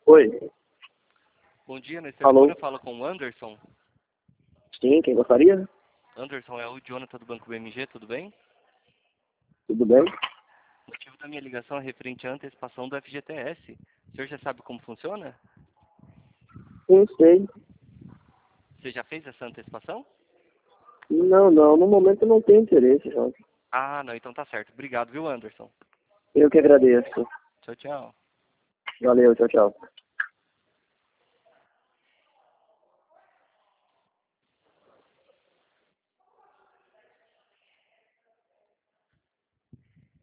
Oi. Bom dia, nesse Alô? telefone eu falo com o Anderson. Sim, quem gostaria? Anderson, é o Jonathan do Banco BMG, tudo bem? Tudo bem? O motivo da minha ligação é referente à antecipação do FGTS. O senhor já sabe como funciona? Sim, sei. Você já fez essa antecipação? Não, no momento eu não tenho interesse, Jorge. Ah, não, então tá certo. Obrigado, viu, Anderson? Eu que agradeço. Tchau, tchau. Valeu, tchau, tchau.